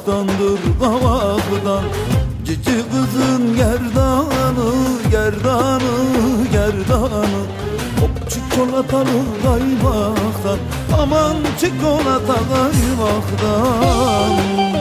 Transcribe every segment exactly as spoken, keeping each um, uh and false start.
kavaktandır kavaktan. Cici kızın gerdanı, gerdanı, gerdanı. Hop çikolatalı kaymaktan, aman çikolata kaymaktan.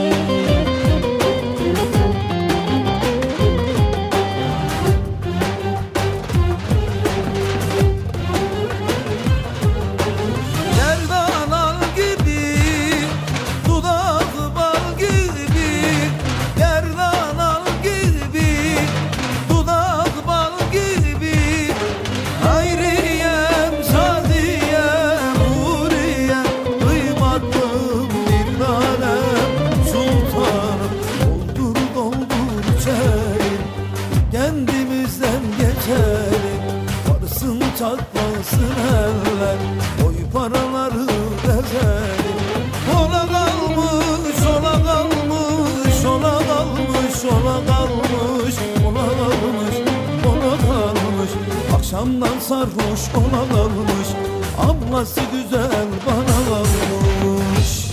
Kendimizden geçelim, varsın çatlasın eller, oy paraları ezelim. Ola kalmış, ola kalmış, ola kalmış, ola kalmış, ola kalmış, ola kalmış. Akşamdan sarhoş ola kalmış, ablası güzel bana kalmış.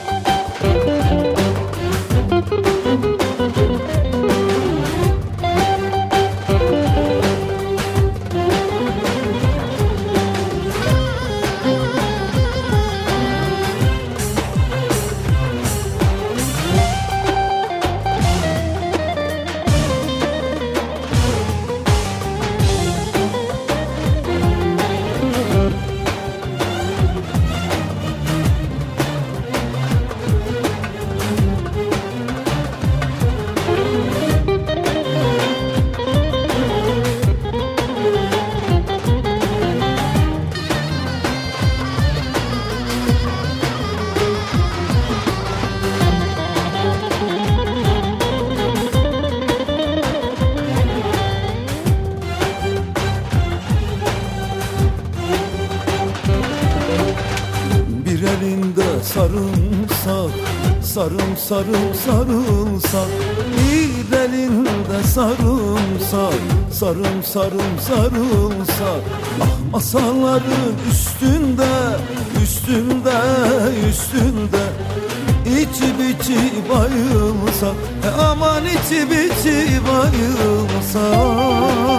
Bir elinde sarımsak, sarım sarım sarımsak. Bir elinde sarımsak, sarım sarım sarımsak. Ah masaların üstünde, üstünde, üstünde. İçi biçi bayılsak, e aman içi biçi bayılsak.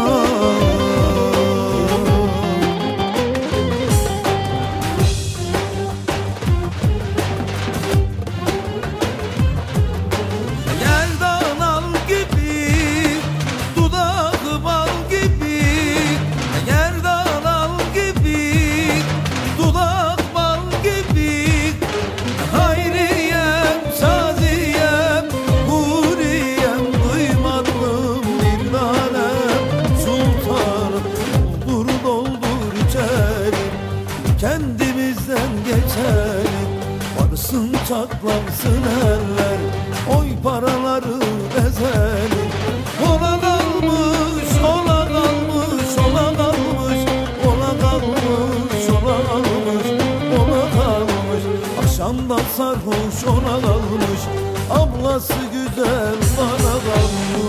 Kendimizden geçelim, varsın çatlansın eller, oy paraları ezelim. Ola kalmış, ola kalmış, ola kalmış, ola kalmış, ola kalmış, ola kalmış. Akşamdan sarhoş ona kalmış, ablası güzel bana kalmış.